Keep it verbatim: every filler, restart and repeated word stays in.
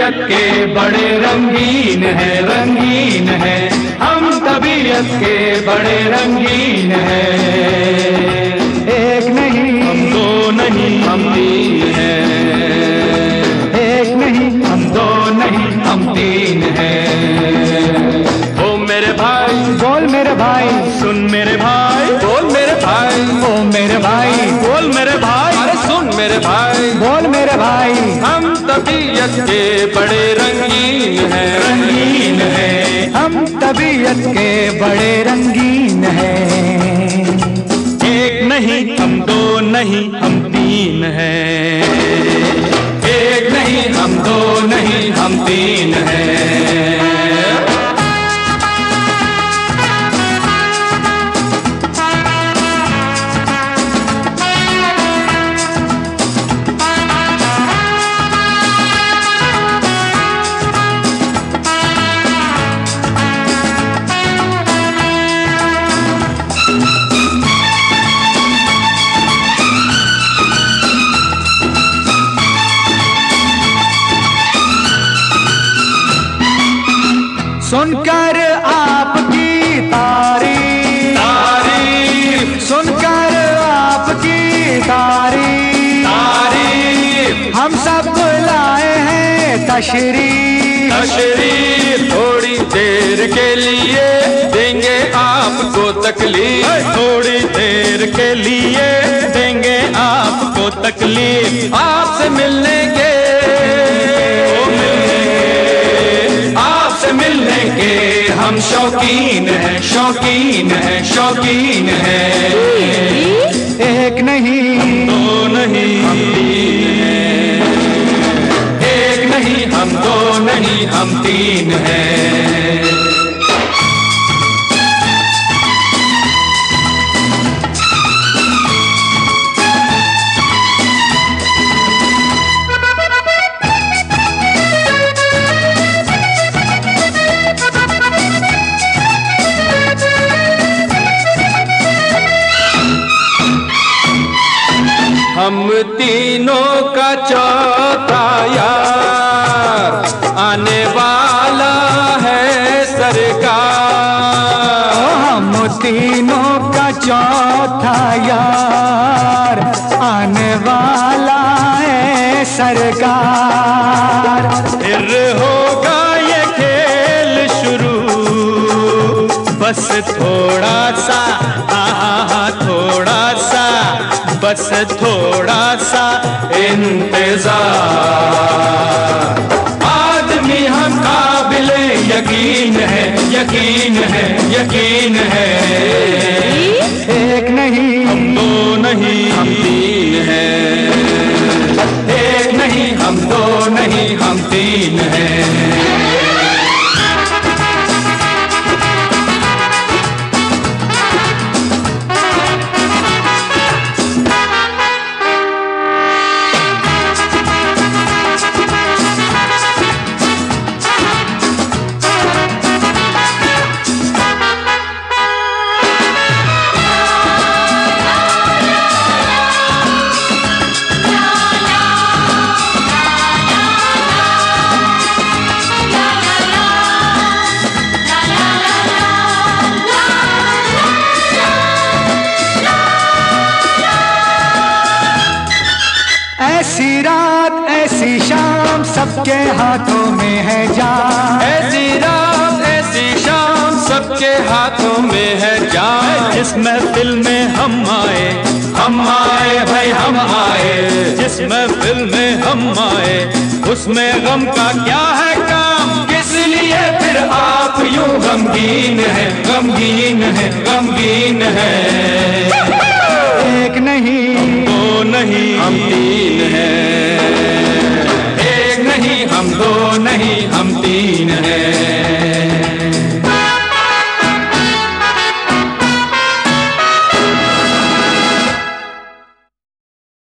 तबीयत के बड़े रंगीन है, रंगीन है। हम तबीयत के बड़े रंगीन है। एक नहीं हम दो नहीं हम तीन है। एक नहीं हम दो नहीं हम तीन है। ओ मेरे भाई बोल मेरे भाई, सुन मेरे भाई, बोल मेरे भाई, ओ मेरे भाई बोल मेरे भाई, अरे सुन मेरे भाई, बोल मेरे भाई। हम तबीयत के बड़े रंगीन है, रंगीन है। हम तबीयत के बड़े रंगीन है। एक नहीं हम दो नहीं हम तीन है। एक नहीं हम दो नहीं हम तीन है। सुनकर आपकी तारीफ, तारीफ, सुनकर आपकी तारीफ, तारीफ, हम सब लाए हैं तशरीफ। तशरीफ। थोड़ी देर के लिए देंगे आपको तकलीफ, थोड़ी देर के लिए देंगे आपको तकलीफ। आपसे मिलने के आपसे मिलने के हम शौकीन हैं, शौकीन हैं, शौकीन हैं। एक नहीं दो नहीं हम तीन हैं। एक नहीं हम दो नहीं हम तीन हैं। हम तीनों का चौथा यार आने वाला है सरकार। हम तीनों का चौथा यार आने वाला है सरकार। फिर होगा ये खेल शुरू, बस थोड़ा सा, हाँ थोड़ा सा, बस थोड़ा सा इंतजार। आदमी हम काबिले यकीन है, यकीन है, यकीन है। एक नहीं हम दो नहीं हम तीन है। एक नहीं हम दो नहीं हम तीन है। ऐसी रात ऐसी शाम सबके हाथों में है जान। ऐसी रात ऐसी शाम सबके हाथों में है जान। जिस महफिल में हम आए, हम आए भाई हम आए। जिस महफिल में हम आए उसमें गम का क्या है काम। किस लिए फिर आप यूं गमगीन है, गमगीन है, गमगीन है।